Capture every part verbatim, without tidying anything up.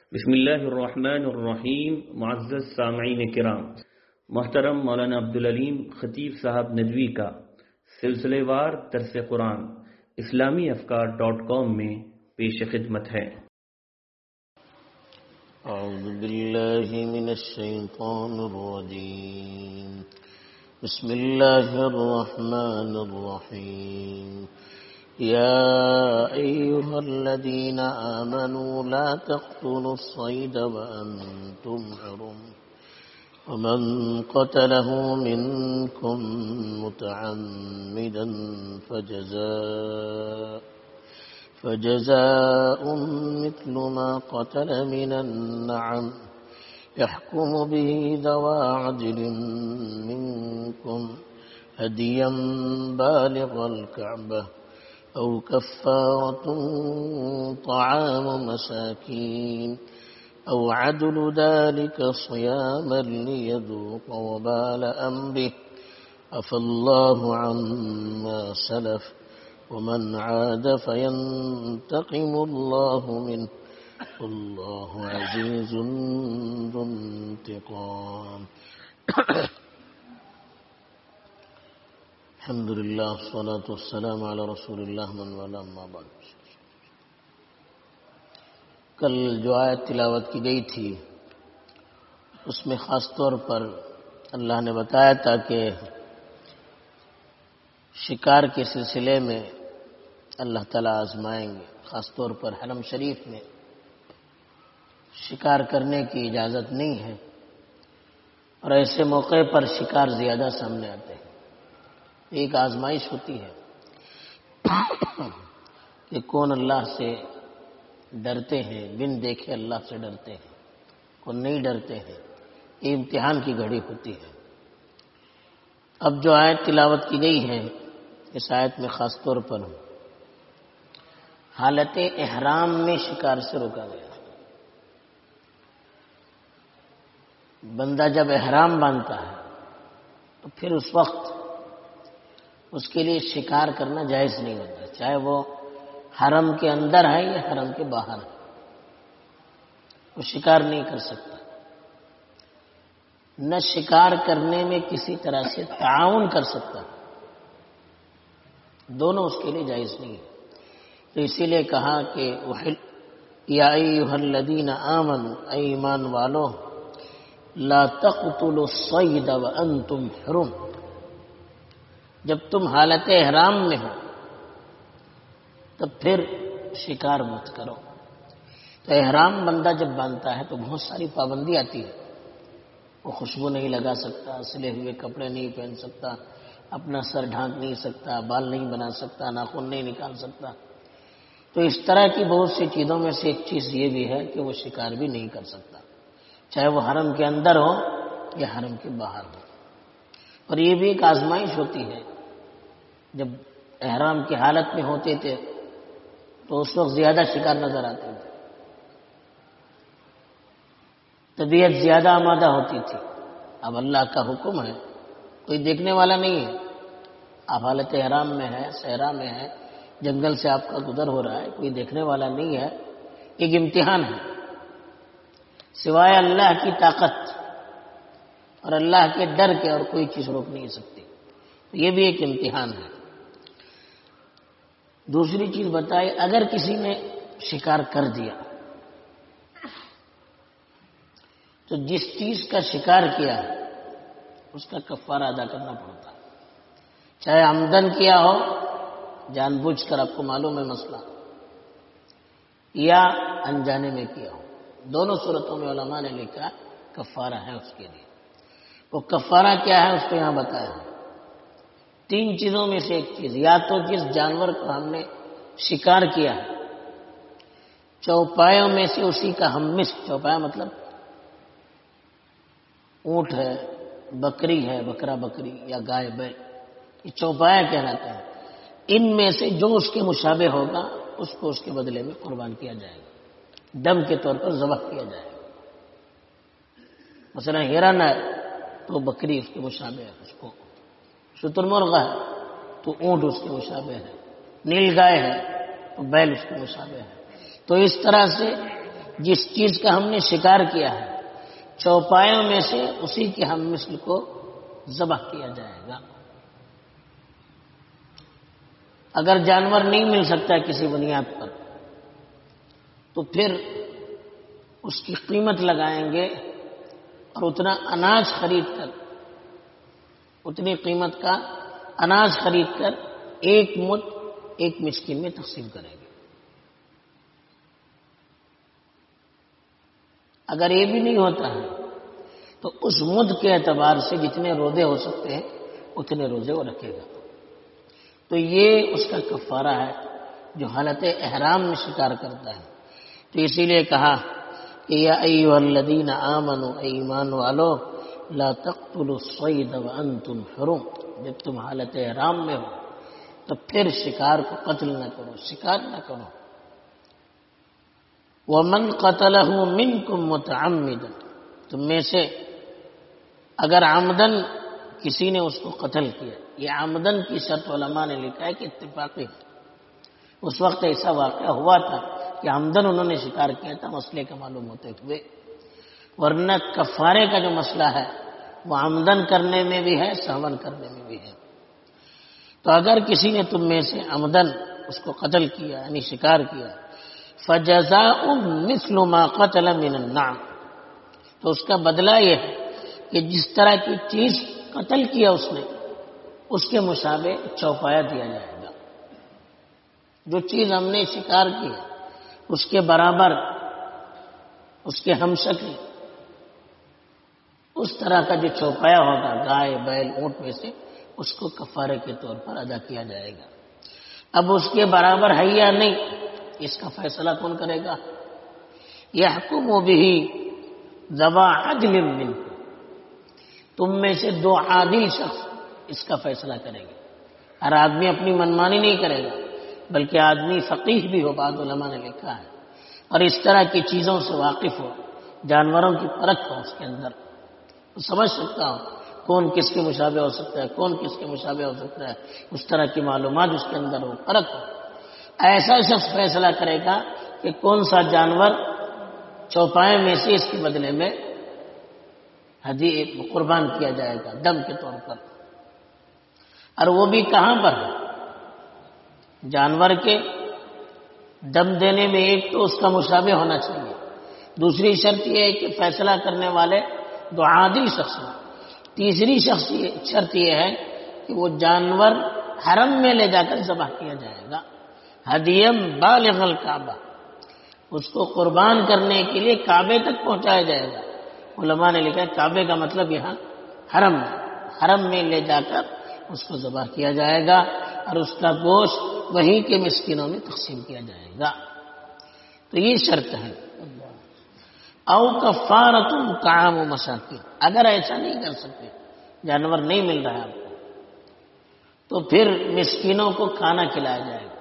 بسم اللہ الرحمن الرحیم. معزز سامعین کرام، محترم مولانا عبدالعلیم خطیب صاحب ندوی کا سلسلے وار درس قرآن اسلامی افکار ڈاٹ کام میں پیش خدمت ہے. اعوذ باللہ من الشیطان الرجیم. بسم اللہ الرحمن الرحیم. يا أيها الذين آمنوا لا تقتلوا الصيد وأنتم حرم ومن قتله منكم متعمدا فجزاء فجزاء مثل ما قتل من النعم يحكم به ذوى عدل منكم هديا بالغ الكعبة أو كفارة طعام مساكين أو عدل ذلك صياما ليذوق وبال أمره عفى الله عما سلف ومن عاد فينتقم الله منه والله عزيز ذو انتقام. الحمدللہ والصلاة والسلام علی رسول اللہ من والا اما بعد. کل جو آیت تلاوت کی گئی تھی اس میں خاص طور پر اللہ نے بتایا تھا کہ شکار کے سلسلے میں اللہ تعالیٰ آزمائیں گے. خاص طور پر حرم شریف میں شکار کرنے کی اجازت نہیں ہے اور ایسے موقع پر شکار زیادہ سامنے آتے ہیں. ایک آزمائش ہوتی ہے کہ کون اللہ سے ڈرتے ہیں، بن دیکھے اللہ سے ڈرتے ہیں، کون نہیں ڈرتے ہیں. یہ امتحان کی گھڑی ہوتی ہے. اب جو آیت تلاوت کی گئی ہے اس آیت میں خاص طور پر حالت احرام میں شکار سے روکا گیا. بندہ جب احرام باندھتا ہے تو پھر اس وقت اس کے لیے شکار کرنا جائز نہیں ہوتا، چاہے وہ حرم کے اندر ہے یا حرم کے باہر ہے. وہ شکار نہیں کر سکتا. نہ شکار کرنے میں کسی طرح سے تعاون کر سکتا، دونوں اس کے لیے جائز نہیں ہے. تو اسی لیے کہا کہ یا ایھا الذین آمنوا، اے ایمان والو، لا تقتلوا الصید وانتم حرم، جب تم حالت احرام میں ہو تب پھر شکار مت کرو. تو احرام بندہ جب باندھتا ہے تو بہت ساری پابندی آتی ہے. وہ خوشبو نہیں لگا سکتا، سلے ہوئے کپڑے نہیں پہن سکتا، اپنا سر ڈھانک نہیں سکتا، بال نہیں بنا سکتا، ناخن نہیں نکال سکتا. تو اس طرح کی بہت سی چیزوں میں سے ایک چیز یہ بھی ہے کہ وہ شکار بھی نہیں کر سکتا، چاہے وہ حرم کے اندر ہو یا حرم کے باہر ہو. اور یہ بھی ایک آزمائش ہوتی ہے. جب احرام کی حالت میں ہوتے تھے تو اس وقت زیادہ شکار نظر آتے تھے، طبیعت زیادہ آمادہ ہوتی تھی. اب اللہ کا حکم ہے، کوئی دیکھنے والا نہیں ہے. آپ حالت احرام میں ہے، صحرا میں ہے، جنگل سے آپ کا گزر ہو رہا ہے، کوئی دیکھنے والا نہیں ہے. ایک امتحان ہے. سوائے اللہ کی طاقت اور اللہ کے ڈر کے اور کوئی چیز روک نہیں سکتی. یہ بھی ایک امتحان ہے. دوسری چیز بتائی، اگر کسی نے شکار کر دیا تو جس چیز کا شکار کیا اس کا کفارہ ادا کرنا پڑتا ہے، چاہے عمدن کیا ہو، جان بوجھ کر، آپ کو معلوم ہے مسئلہ، یا انجانے میں کیا ہو. دونوں صورتوں میں علماء نے لکھا کفارہ ہے اس کے لیے. وہ کفارہ کیا ہے اس کو یہاں بتایا ہے. تین چیزوں میں سے ایک چیز، یا تو جس جانور کو ہم نے شکار کیا ہے چوپایوں میں سے اسی کا ہم مسک، چوپایا مطلب اونٹ ہے، بکری ہے، بکرا بکری یا گائے بیل، یہ چوپایا کہلاتا ہے. ان میں سے جو اس کے مشابہ ہوگا اس کو اس کے بدلے میں قربان کیا جائے گا، دم کے طور پر ذبح کیا جائے گا. مثلا ہرن ہے تو بکری اس کے مشابہ ہے، اس کو شتر مرغ ہے تو اونٹ اس کے مشابہ ہے، نیل گائے ہے تو بیل اس کے مشابہ ہے. تو اس طرح سے جس چیز کا ہم نے شکار کیا ہے چوپایوں میں سے اسی کے ہم مثل کو ذبح کیا جائے گا۔ اگر جانور نہیں مل سکتا کسی بنیاد پر تو پھر اس کی قیمت لگائیں گے اور اتنا اناج خرید کر اتنی قیمت کا اناج خرید کر ایک مد ایک مسکین میں تقسیم کریں گے۔ اگر یہ بھی نہیں ہوتا ہے تو اس مد کے اعتبار سے جتنے روزے ہو سکتے ہیں اتنے روزے وہ رکھے گا۔ تو یہ اس کا کفارہ ہے جو حالت احرام میں شکار کرتا ہے۔ تو اسی لیے کہا کہ یا ایھا الذین آمنوا، اے ایمان والو، لا تقتلوا الصید وانتم حرم، جب تم حالت احرام میں ہو تو پھر شکار کو قتل نہ کرو، شکار نہ کرو۔ ومن قتلہ منکم متعمدا، تم میں سے اگر عمدن کسی نے اس کو قتل کیا، یہ عمدن کی شرط علماء نے لکھا ہے کہ اتفاقی ہے۔ اس وقت ایسا واقعہ ہوا تھا کہ عمدن انہوں نے شکار کیا تھا مسئلے کا معلوم ہوتے ہوئے، ورنہ کفارے کا جو مسئلہ ہے وہ عمدن کرنے میں بھی ہے، سہون کرنے میں بھی ہے۔ تو اگر کسی نے تم میں سے عمدن اس کو قتل کیا یعنی شکار کیا، فجزاء مثل ما قتل من النعم، تو اس کا بدلہ یہ ہے کہ جس طرح کی چیز قتل کیا اس نے اس کے مشابہ چوپایا دیا جائے گا۔ جو چیز ہم نے شکار کی اس کے برابر، اس کے ہم شکل، اس طرح کا جو چوپایا ہوگا گائے بیل اونٹ میں سے، اس کو کفارے کے طور پر ادا کیا جائے گا۔ اب اس کے برابر ہے یا نہیں، اس کا فیصلہ کون کرے گا؟ یحکم بہ ذوی عدل منکم، تم میں سے دو عادل شخص اس کا فیصلہ کریں گے۔ ہر آدمی اپنی منمانی نہیں کرے گا، بلکہ آدمی فقیہ بھی ہو، بعض علماء نے لکھا ہے، اور اس طرح کی چیزوں سے واقف ہو، جانوروں کی پرکھ ہو اس کے اندر، تو سمجھ سکتا ہوں کون کس کے مشابہ ہو سکتا ہے، کون کس کے مشابہ ہو سکتا ہے، اس طرح کی معلومات اس کے اندر ہو، پرکھ ہو۔ ایسا شخص فیصلہ کرے گا کہ کون سا جانور چوپائے میں سے اس کے بدلے میں ہدیہ قربان کیا جائے گا دم کے طور پر، اور وہ بھی کہاں پر ہے؟ جانور کے دم دینے میں ایک تو اس کا مشابہ ہونا چاہیے، دوسری شرط یہ ہے کہ فیصلہ کرنے والے دو عادل شخص ہیں، تیسری شرط یہ ہے کہ وہ جانور حرم میں لے جا کر ذبح کیا جائے گا، ہدیم بالغ الکعبہ، اس کو قربان کرنے کے لیے کعبے تک پہنچایا جائے گا۔ علماء نے لکھا ہے کعبے کا مطلب یہاں حرم، حرم میں لے جا کر اس کو ذبح کیا جائے گا اور اس کا گوشت وہیں کے مسکینوں میں تقسیم کیا جائے گا۔ تو یہ شرط ہے۔ او کفارۃ طعام مساکین، اگر ایسا نہیں کر سکتے، جانور نہیں مل رہا ہے آپ کو، تو پھر مسکینوں کو کھانا کھلایا جائے گا۔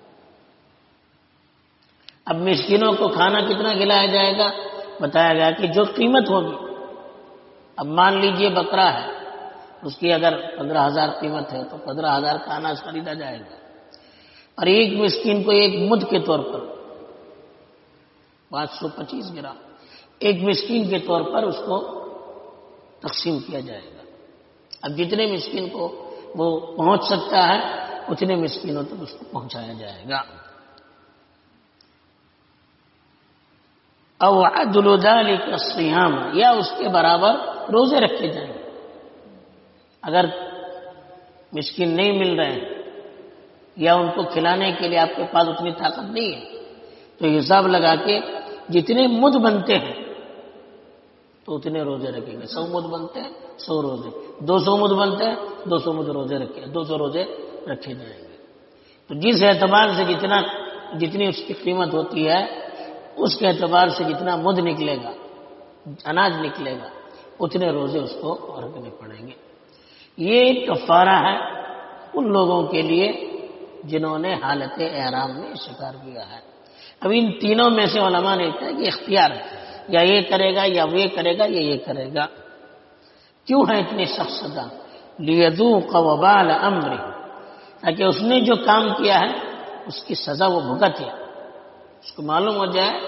اب مسکینوں کو کھانا کتنا کھلایا جائے گا؟ بتایا گیا کہ جو قیمت ہوگی۔ اب مان لیجئے بکرا ہے، اس کی اگر پندرہ ہزار قیمت ہے تو پندرہ ہزار کا اناج خریدا جائے گا، اور ایک مسکین کو ایک مد کے طور پر پانچ سو پچیس گرام ایک مسکین کے طور پر اس کو تقسیم کیا جائے گا۔ اب جتنے مسکین کو وہ پہنچ سکتا ہے اتنے مسکینوں تک اس کو پہنچایا جائے گا۔ او عدل ذلك الصيام، یا اس کے برابر روزے رکھے جائیں گے۔ اگر مسکین نہیں مل رہے ہیں یا ان کو کھلانے کے لیے آپ کے پاس اتنی طاقت نہیں ہے تو حساب لگا کے جتنے مد بنتے ہیں تو اتنے روزے رکھیں گے۔ سو مد بنتے ہیں سو روزے، دو سو مد بنتے ہیں دو سو مد روزے رکھے دو سو روزے رکھے جائیں گے۔ تو جس اعتبار سے جتنا جتنی اس کی قیمت ہوتی ہے اس کے اعتبار سے جتنا مد نکلے گا، اناج نکلے گا، اتنے روزے اس کو رکھنے پڑیں گے۔ یہ کفارہ ہے ان لوگوں کے لیے جنہوں نے حالت احرام میں شکار کیا ہے۔ اب ان تینوں میں سے علماء نے کہا کہ اختیار ہے، یا یہ کرے گا یا وہ کرے گا یا یہ کرے گا۔ کیوں ہے اتنی سخت سزا؟ لیذوق وبال امرہ، تاکہ اس نے جو کام کیا ہے اس کی سزا وہ بھگتے، اس کو معلوم ہو جائے کہ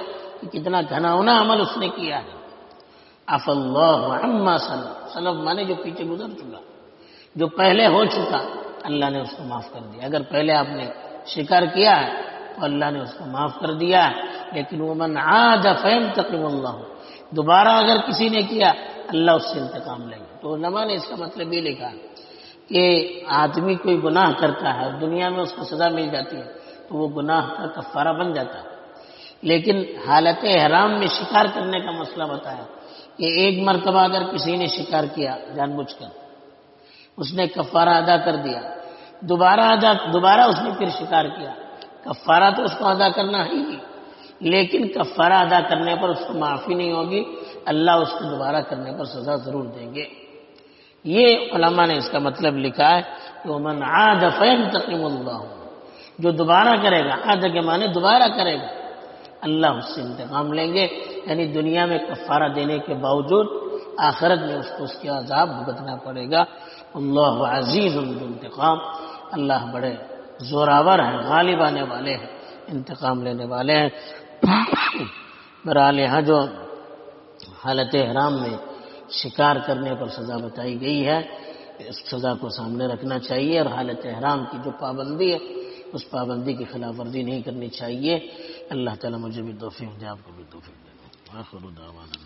کہ کتنا گھناؤنا عمل اس نے کیا ہے. عفا اللہ عما سلف، سلف مانے جو پیچھے گزر چکا، جو پہلے ہو چکا، اللہ نے اس کو معاف کر دیا. اگر پہلے آپ نے شکار کیا ہے تو اللہ نے اس کو معاف کر دیا ہے. لیکن ومن عاد فینتقم اللہ، دوبارہ اگر کسی نے کیا اللہ اس سے انتقام لیں گے. تو علماء نے اس کا مطلب یہ لکھا کہ آدمی کوئی گناہ کرتا ہے اور دنیا میں اس کو سزا مل جاتی ہے تو وہ گناہ کا کفارہ بن جاتا ہے. لیکن حالت احرام میں شکار کرنے کا مسئلہ بتایا کہ ایک مرتبہ اگر کسی نے شکار کیا جان بوجھ کر، اس نے کفارہ ادا کر دیا، دوبارہ ادا دوبارہ اس نے پھر شکار کیا، کفارہ تو اس کو ادا کرنا ہی ہے، لیکن کفارہ ادا کرنے پر اس کو معافی نہیں ہوگی، اللہ اس کو دوبارہ کرنے پر سزا ضرور دیں گے. یہ علماء نے اس کا مطلب لکھا ہے کہ ومن عاد فینتقم اللہ، جو دوبارہ کرے گا، عاد کے معنی دوبارہ کرے گا، اللہ اس سے انتقام لیں گے. یعنی دنیا میں کفارہ دینے کے باوجود آخرت میں اس کو اس کے عذاب بھگتنا پڑے گا. اللہ عزیز ذو انتقام، اللہ بڑے زوراور ہیں، غالب آنے والے ہیں، انتقام لینے والے ہیں. بہرحال یہاں جو حالت احرام میں شکار کرنے پر سزا بتائی گئی ہے اس سزا کو سامنے رکھنا چاہیے، اور حالت احرام کی جو پابندی ہے اس پابندی کی خلاف ورزی نہیں کرنی چاہیے. اللہ تعالیٰ مجھے بھی توفیق دے، آپ کو بھی توفیق دے. آخر دعوانا